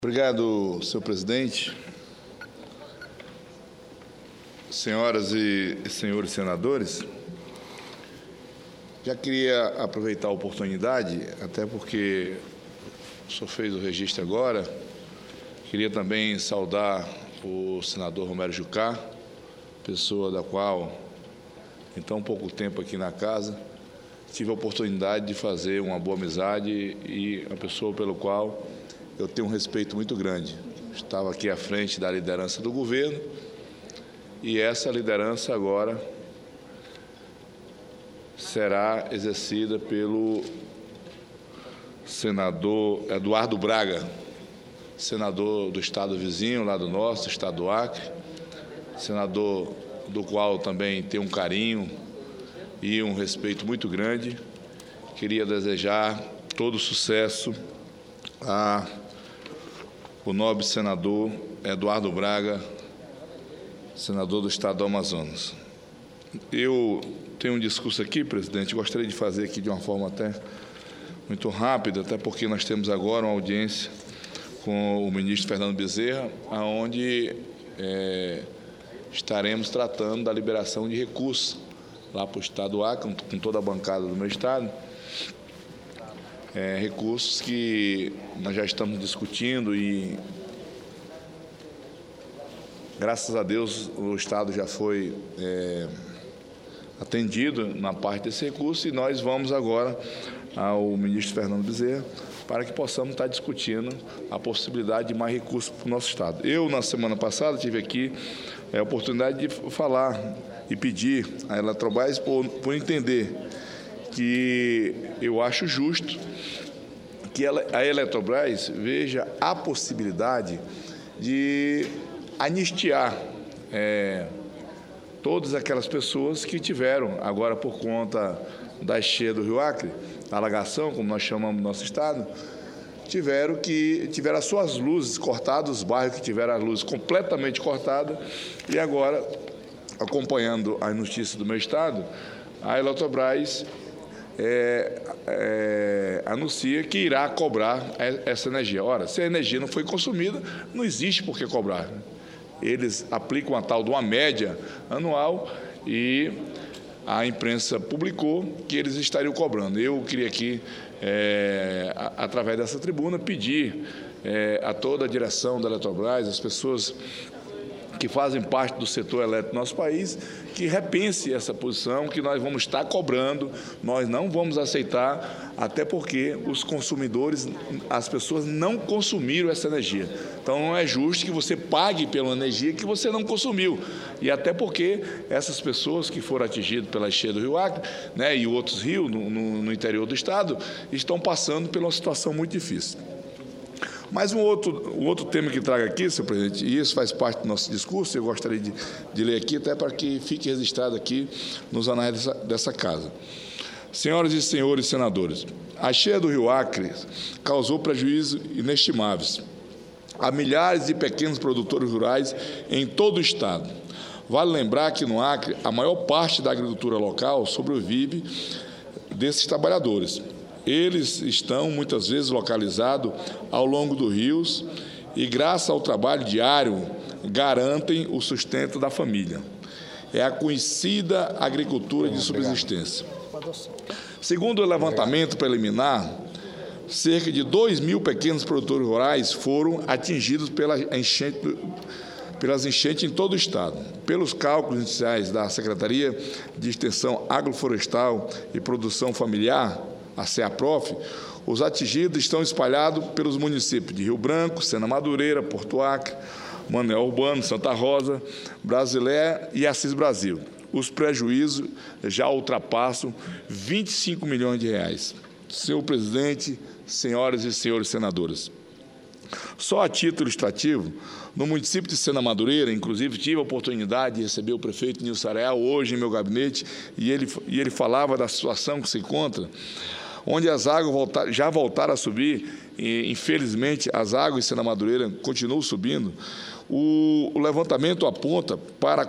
Obrigado, senhor presidente. Senhoras e senhores senadores, já queria aproveitar a oportunidade, até porque o senhor fez o registro agora, queria também saudar o senador Romero Jucá, pessoa da qual, em tão pouco tempo aqui na casa, tive a oportunidade de fazer uma boa amizade e a pessoa pelo qual eu tenho um respeito muito grande. Estava aqui à frente da liderança do governo e essa liderança agora será exercida pelo senador Eduardo Braga, senador do estado vizinho, lá do nosso, estado do Acre, senador do qual também tenho um carinho e um respeito muito grande. Queria desejar todo sucesso o nobre senador Eduardo Braga, senador do estado do Amazonas. Eu tenho um discurso aqui, presidente, gostaria de fazer aqui de uma forma até muito rápida, até porque nós temos agora uma audiência com o ministro Fernando Bezerra, onde estaremos tratando da liberação de recursos lá para o estado do Acre, com toda a bancada do meu estado, recursos que nós já estamos discutindo e, graças a Deus, o estado já foi atendido na parte desse recurso e nós vamos agora ao ministro Fernando Bezerra para que possamos estar discutindo a possibilidade de mais recursos para o nosso estado. Eu, na semana passada, tive aqui a oportunidade de falar e pedir à Eletrobras por entender que eu acho justo que a Eletrobras veja a possibilidade de anistiar todas aquelas pessoas que tiveram, agora por conta da enchente do Rio Acre, da alagação, como nós chamamos no nosso estado, tiveram as suas luzes cortadas, os bairros que tiveram as luzes completamente cortadas, e agora, acompanhando as notícias do meu estado, a Eletrobras anuncia que irá cobrar essa energia. Ora, se a energia não foi consumida, não existe por que cobrar. Eles aplicam a tal de uma média anual e a imprensa publicou que eles estariam cobrando. Eu queria aqui, através dessa tribuna, pedir a toda a direção da Eletrobras, as pessoas que fazem parte do setor elétrico do nosso país, que repense essa posição, que nós vamos estar cobrando, nós não vamos aceitar, até porque os consumidores, as pessoas não consumiram essa energia. Então, não é justo que você pague pela energia que você não consumiu. E até porque essas pessoas que foram atingidas pela enchente do Rio Acre, e outros rios no interior do estado, estão passando por uma situação muito difícil. Mas um outro tema que trago aqui, senhor presidente, e isso faz parte do nosso discurso, eu gostaria de ler aqui, até para que fique registrado aqui nos anais dessa casa. Senhoras e senhores senadores, a enchente do Rio Acre causou prejuízos inestimáveis a milhares de pequenos produtores rurais em todo o estado. Vale lembrar que no Acre, a maior parte da agricultura local sobrevive desses trabalhadores. Eles estão, muitas vezes, localizados ao longo dos rios e, graças ao trabalho diário, garantem o sustento da família. É a conhecida agricultura de subsistência. Segundo o levantamento preliminar, cerca de 2.000 pequenos produtores rurais foram atingidos pelas enchentes em todo o estado. Pelos cálculos iniciais da Secretaria de Extensão Agroflorestal e Produção Familiar, a CEAPROF, os atingidos estão espalhados pelos municípios de Rio Branco, Sena Madureira, Porto Acre, Manoel Urbano, Santa Rosa, Brasilé e Assis Brasil. Os prejuízos já ultrapassam 25 milhões de reais. Senhor presidente, senhoras e senhores senadores, só a título ilustrativo, no município de Sena Madureira, inclusive tive a oportunidade de receber o prefeito Nilson Areal hoje em meu gabinete, e ele falava da situação que se encontra, onde as águas já voltaram a subir, e infelizmente as águas em Sena Madureira continuam subindo. O levantamento aponta para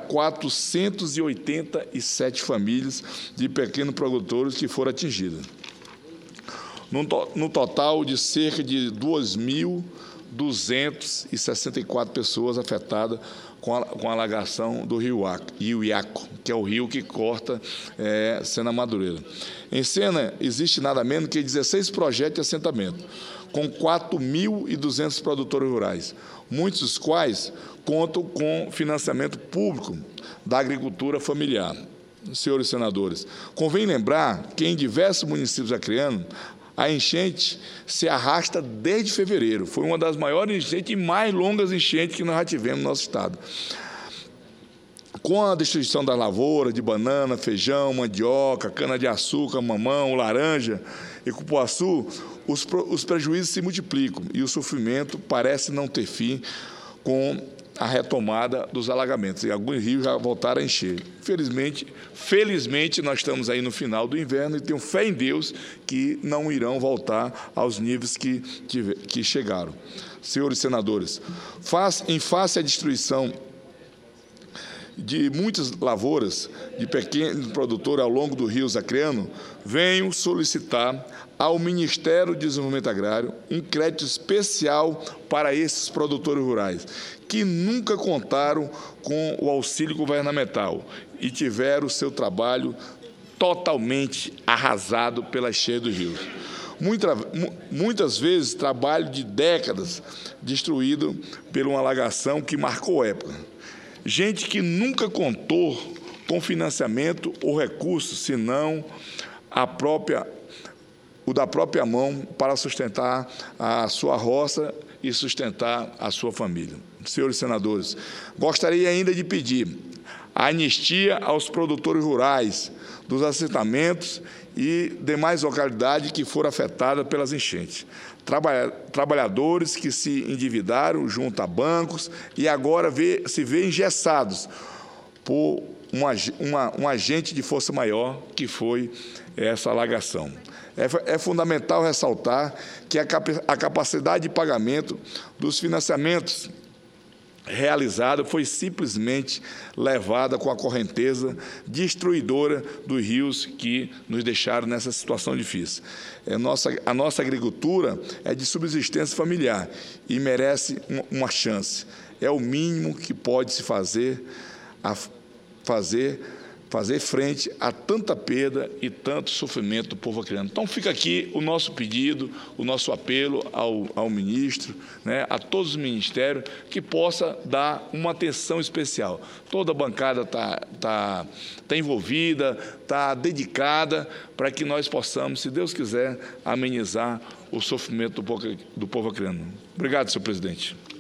487 famílias de pequenos produtores que foram atingidas, no total de cerca de 2.000 264 pessoas afetadas com a alagação do rio Iaco, que é o rio que corta Sena Madureira. Em Sena, existe nada menos que 16 projetos de assentamento, com 4.200 produtores rurais, muitos dos quais contam com financiamento público da agricultura familiar. Senhores senadores, convém lembrar que em diversos municípios acreanos, a enchente se arrasta desde fevereiro. Foi uma das maiores enchentes e mais longas enchentes que nós já tivemos no nosso estado. Com a destruição das lavouras de banana, feijão, mandioca, cana-de-açúcar, mamão, laranja e cupuaçu, os prejuízos se multiplicam e o sofrimento parece não ter fim com a retomada dos alagamentos. E alguns rios já voltaram a encher. Felizmente, nós estamos aí no final do inverno e tenho fé em Deus que não irão voltar aos níveis que chegaram. Senhores senadores, em face à destruição de muitas lavouras de pequenos produtores ao longo do rio acreano, venho solicitar ao Ministério do Desenvolvimento Agrário um crédito especial para esses produtores rurais, que nunca contaram com o auxílio governamental e tiveram o seu trabalho totalmente arrasado pela cheia dos rios. Muitas vezes, trabalho de décadas destruído por uma alagação que marcou época. Gente que nunca contou com financiamento ou recursos, senão o da própria mão para sustentar a sua roça e sustentar a sua família. Senhores senadores, gostaria ainda de pedir a anistia aos produtores rurais dos assentamentos e demais localidades que foram afetadas pelas enchentes. Trabalhadores que se endividaram junto a bancos e agora se veem engessados por um agente de força maior que foi essa alagação. É fundamental ressaltar que a capacidade de pagamento dos financiamentos realizada foi simplesmente levada com a correnteza destruidora dos rios que nos deixaram nessa situação difícil. A nossa agricultura é de subsistência familiar e merece uma chance. É o mínimo que pode se fazer frente a tanta perda e tanto sofrimento do povo acreano. Então, fica aqui o nosso pedido, o nosso apelo ao ministro, a todos os ministérios, que possa dar uma atenção especial. Toda a bancada está envolvida, está dedicada para que nós possamos, se Deus quiser, amenizar o sofrimento do povo acreano. Obrigado, senhor presidente.